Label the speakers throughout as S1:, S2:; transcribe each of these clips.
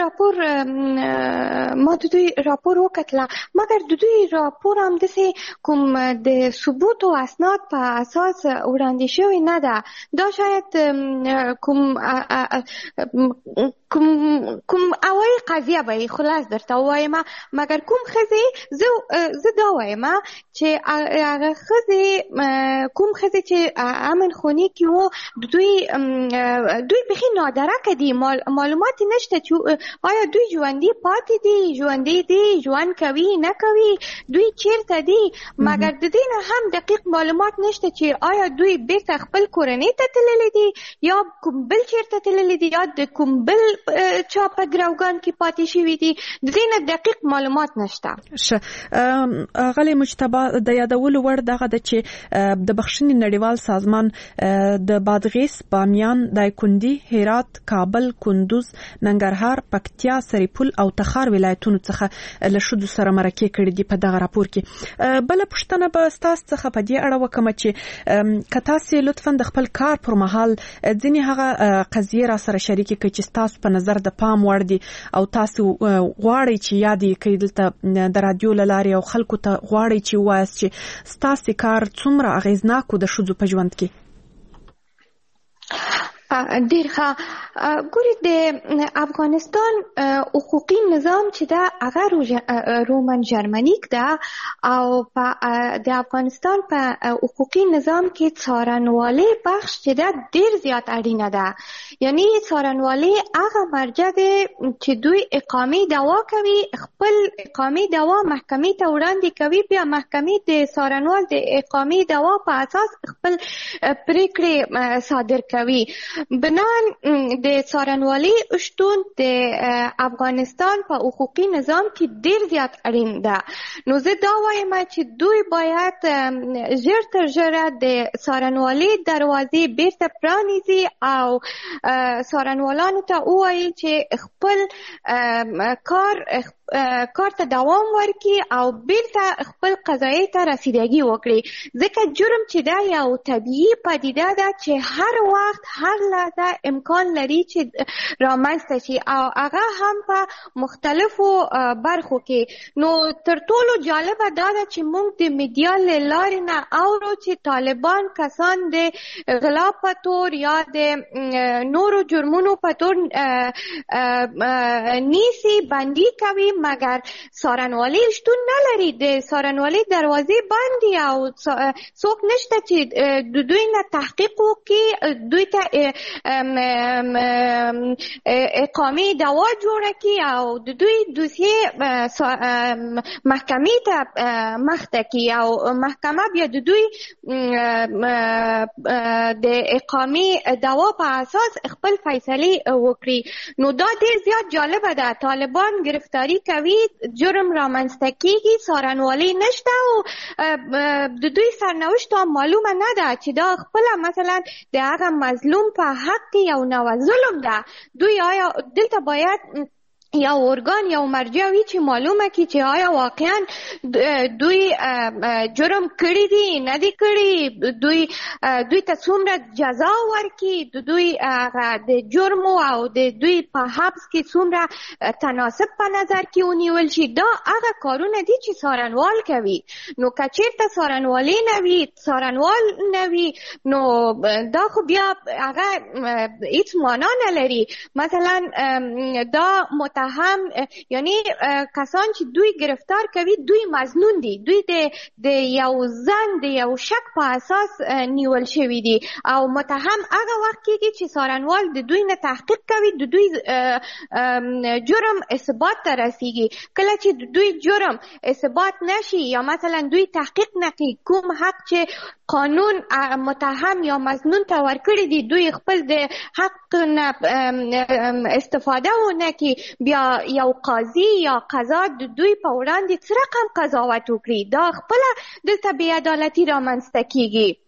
S1: راپور ما د دوی راپور وکتله، مګر د دوی راپور هم داسې کوم د ثبوت او اسناد په اساس وړاندې شوی نه ده. دا شاید کوم اوایي قضیه به یې خلاص درته ووایم، مګر کوم ښځې زه دا وایم چې هغه ښځې کوم ښځې چې امن خونې کې وو دوی بیخي نادرکه دي، معلومات نشته چې آیا دوی ژوندي پاتې دي، ژوندي دي، ژوند کوي نه کوي، دوی چیرته دي. مګر د دې نه هم دقیق معلومات نشته چې آیا دوی بیرته خپل کورنۍ ته تللی دي یا کوم بل چیرته تللی دي یا د کوم بل چا په ګروګان کې پاتې شوي دي. د دې نه دقیق معلومات نشته.
S2: غلی مجتبی د یادولو وړ دغه د چې د بخښنې نړیوال سازمان د بادغیس، بامیان، دایکنډي، هرات، کابل، کندوز، ننګرهار، پکتیا، سرپل او تخار ولایتونو څخه له ښځو سره مرکې کړې دي په دغه راپور کې. بل پوښتنه به ستاسو څخه په دې اړه وکړم چې که تاسو لطفا د خپل کار پر مهال ځینې هغه قضیې را سره شریکې کړئ چې تاسو په نظر د پام وړ دي او تاسو غواړئ چې یاد یې کړئ دلته د رادیو له لارې او خلکو ته غواړئ چې ووایاست چې ستاسو کار څومره اغیزناک و د ښځو په ژوند کې.
S1: ډیر ښه. ګورې د افغانستان حقوقي نظام چې ده هغه رومن جرمنیک ده او د افغانستان په حقوقي نظام کې څارنوالۍ بخش چې ده ډیر زیات اړینه ده. یعنی څارنوالۍ هغه مرجع ده چې دوی اقامې دعوا کوي، خپل اقامې دعوا محکمې ته وړاندې کوي، بیا محکمې د څارنوال د اقامې دعوا په اساس خپل پریکړې صادر کوي. بنان د څارنوالۍ شتون د افغانستان په حقوقي نظام کې ډیر زیات اړین ده. نو زه دا وایم چې دوی باید ژر تر ژره د څارنوالۍ دروازې بیرته پرانیزي او څارنوالانو ته ووایي چې خپل کار ته دوام ورکړي او بیرته خپل قضایي ته رسیدګي وکړي، ځکه جرم چې دا یو طبیعي پدیده ده چې هر وخت هر لحظه امکان لري چې رامنځته شي او هغه هم په مختلفو برخو کې. نو تر ټولو جالبه دا ده چې موږ د میډیا له لارې نه اورو چې طالبان کسان د غلا په تور یا د نورو جرمونو په تور نیسي، بندي کوي، مګر څارنوالۍ شتون نه لري. د څارنوالۍ دروازې بندي او څوک نشته چې د دوی نه تحقیق وکړي، دوی ته اقامې دعوا جوړه کړي او د دوی دوسیې محکمې ته مخته کړي او محکمه بیا د دوی د اقامې دعوا په اساس خپل فیصلې وکړي. نو دا ډیر زیات جالبه ده. طالبان گرفتاری کوي، جرم رامنځته کیږي، څارنوالۍ نشته او د دوی سرنوشت معلومه نه ده چې دا خپل مثلا د هغه مظلوم په حق کې یو نوع ظلم ده. دوی آیا دلته باید یا ارګان یا مرجع وي چې معلومه کی چې آیا واقعا دوی جرم کړی دي نه دي کړی، دوی ته څومره جزا ورکړي، دوی د جرم او د دوی په حبس کې څومره تناسب په نظر کې ونیول شي. دا هغه کارونه دي چې څارنوال کوي. نو که چېرته څارنوالي نه وي، څارنوال نه وي، نو دا خو بیا هغه هیڅ معنا نه لري. مثلا دا متهم یعنی کسان چې دوی گرفتار کوي دوی مظنون دي، دوی د یو ځان د یو شک په اساس نیول شوي دي او متهم هغه وخت کېږي چې څارنوال د دوی نه تحقیق کوي، د دوی جرم اثبات ته رسیږي. کله چې د دوی جرم اثبات نشي یا مثلا دوی تحقیق نه کوي، کوم حق چې قانون متهم یا مظنون ته ورکړي دي دوی خپل د حق نه استفاده ونه کړي، بیا یو قاضي یا قضا د دوی په وړاندې څه رقم قضاوت وکړي، دا خپله دلته بې عدالتي رامنځته کیږي.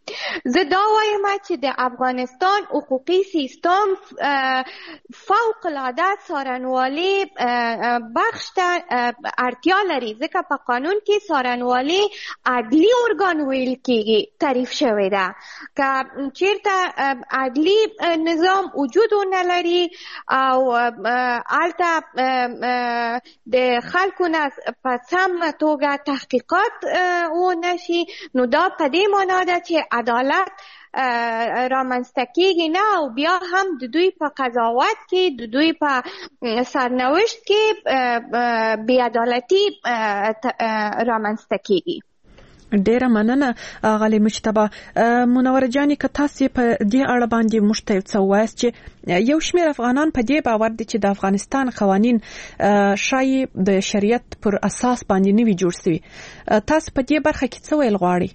S1: زه دا وایم چې د افغانستان حقوقي سیستم فوق العاده څارنوالي بخش ته اړتیا لري، ځکه په قانون کې څارنوالي عدلي ارګان ویل کېږي تعریف شوی ده. که چیرته عدلي نظام وجود ونه لري او هلته د خلکو نه په سمه توګه تحقیقات ونه شي، نو دا په دې معنا ده چې عدالت رامنځته کېږي نه، او بیا هم د دوی په قضاوت کې، د دوی په سرنوشت کې بې عدالتي رامنځته کېږي.
S2: ډیره مننه غالي مجتبی. منوره جانې که تاسو په دې اړه باندې موږ ته څه وایاست چې یو شمېر افغانان په دې باور دي چې د افغانستان قوانین شایي د شریعت پر اساس باندې نه وي جوړ شوي، تاسو په دې برخه کې څه ویل غواړئ؟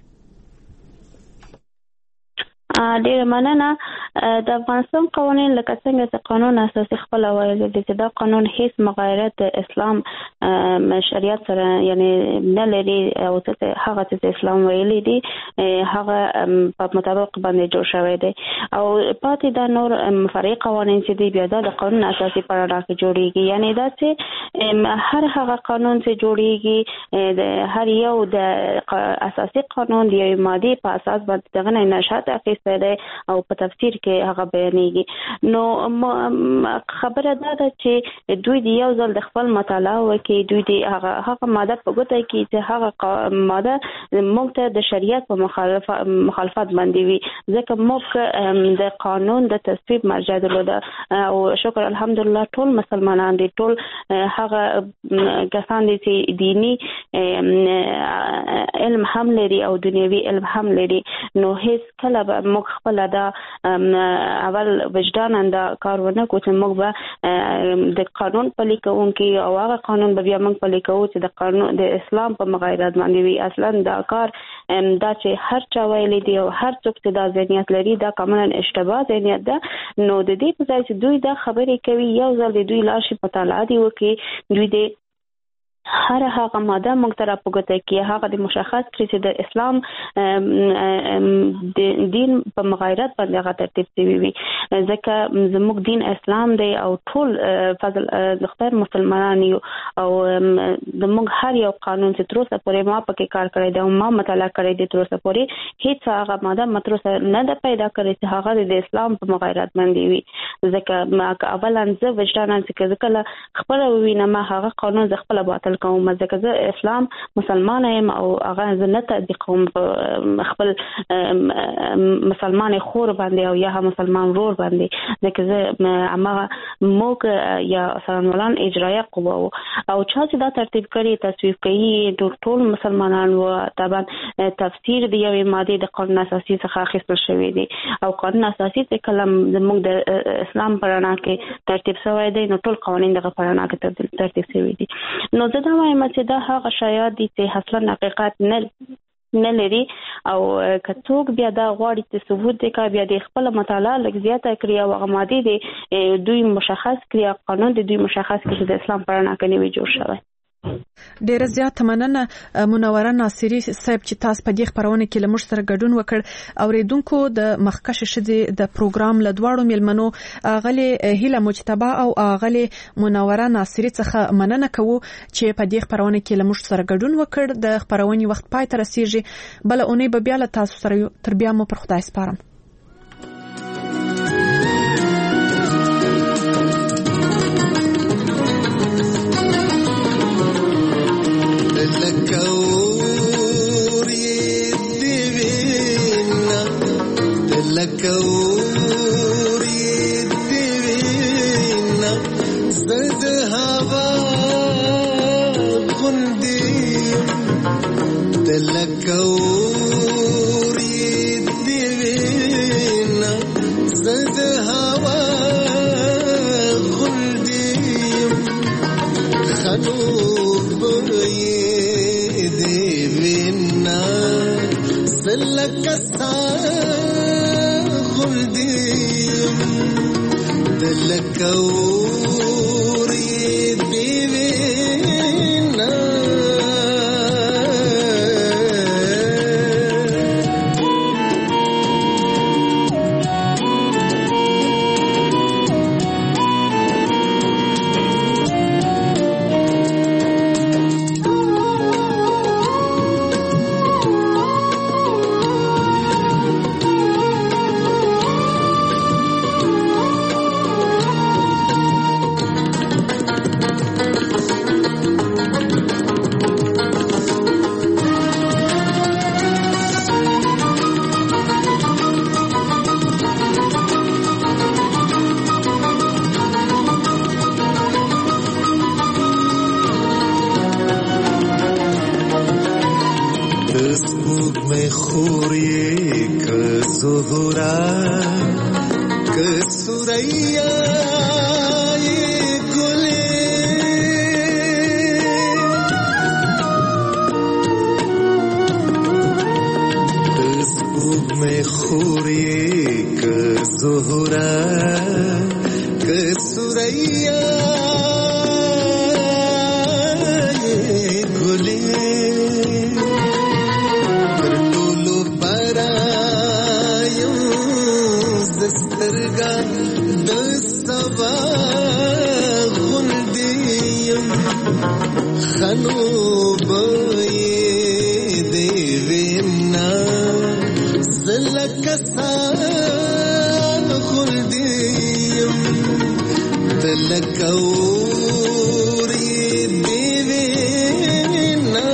S3: ډیره مننه. د افغانستان قوانین لکه څنګه چې قانون اساسي خپل ویلي دي چې دا قانون هیڅ مغایرت د اسلام شریعت سره یعنی نه لري، او هغه چې اسلام ویلي دي هغه په مطابق باندې جوړ شوی دی، او پاتې دا نور فرعي قوانین چې دی بیا د قانون اساسي په اړه کې جوړیږي. یعنی دا چې هر هغه قانون چې جوړیږي د هر یو د اساسي قانون دی ماده په اساس باندې دغه نشات اخیسته دی او په تفسیر کې هغه بیانېږي. نو خبره دا ده چې دوی د یو ځل د خپل مطالعه وکړي، دوی د هغه ماده په ګوته کې چې هغه ماده موږ ته د شریعت په مخالفت باندې وي، ځکه موږ د قانون د تصویب مرجع درلوده، او شکر الحمدلله ټول مسلمانان دي، ټول هغه کسان دي چې دینی علم هم لري او دنیوي علم هم لري. نو هیڅ کله به موږ خپل دا اول وجدان انده کار ونه کو چې موږ به د قانون پلي کوونکي او هغه قانون به بیا موږ پلي کوو چې د قانون د اسلام په مغایرت باندې وي. اصلا دا کار دا چې هر چا ویلي دی او هر څوک چې دا ذهنیت لري دا کاملا اشتباه ذهنیت ده. نو د دې په ځای چې دوی دا خبرې کوي، یو ځل د دوی لاشي مطالعه دی وکړي، دوی د هر هغه ماده موږ ته راپوګته کې هغه د مشخص کړي چې د اسلام د دین په مغایرت باندې هغه ترتیب شوی وي، ځکه زموږ دین اسلام دی او ټول فضل دختر مسلمانان یو، او زموږ هر یو قانون چې تر اوسه پورې ما پکې کار کړی دی او ما مطالعه کړی دی تر اوسه پورې هیڅ هغه ماده متر اوسه نه ده پیدا کړې چې هغه د اسلام په مغایرت باندې وي. ځکه اولا زه وجداناً چې کله خپل وینم هغه قانون ز خپل باطل کوم، ځکه زه اسلام مسلمان یم او هغه زه نه تطبیق کوم خپل مسلمان خور باندې او یا مسلمان ورور باندې، ځکه زه هغه موږ یا څارنوالان اجرایه قوه او چا چې دا ترتیب کړي تصویب کوي ټول مسلمانان و طبعا تفسیر دی یو ماده د قانون اساسي څخه اخیستل شوی دی، او قانون اساسي چې کلم زموږ د اسلام پرانا کې ترتیب شوی دی، نو ټول قوانین د پرانا کې ترتیب شوی دي. نو زه دا وایم چې دا هغه شایعات دي چې اصلا حقیقت نه لري، او کڅوک بیا دا غواړي چې ثبوت وکړي، بیا د خپل مطالعه لږ زیاته کړي او هغه ماده دي دوی مشخص کړي، قانون د دوی مشخص کړي چې د اسلام پرانا کې نه وي جوړ شوی.
S2: ډیره زیاته مننه منوره ناصری صاحب چې تاسو په دې خبرونه کې لمر سره ګډون وکړ. اوریدونکو د مخکښ شدي د پروګرام له دواړو ملمنو غلي هیله مجتبی او غلي منوره ناصری څخه مننه کوو چې په دې خبرونه کې لمر سره ګډون وکړ. د خبرونې وخت پای ته رسیږي، بل اونۍ به بیا له تاسو سره تر بیا مو پر خدای سپارم.
S4: خوری که زهرا که سریا خوری که زهرا که سریا گلی پر ټولو پرایو دسترګا د سبا غوندیم خنو به دی وینا لکسان خلدیم تلکوری دیوینا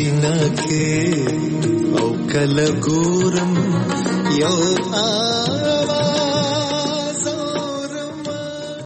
S4: او کل ګورم یو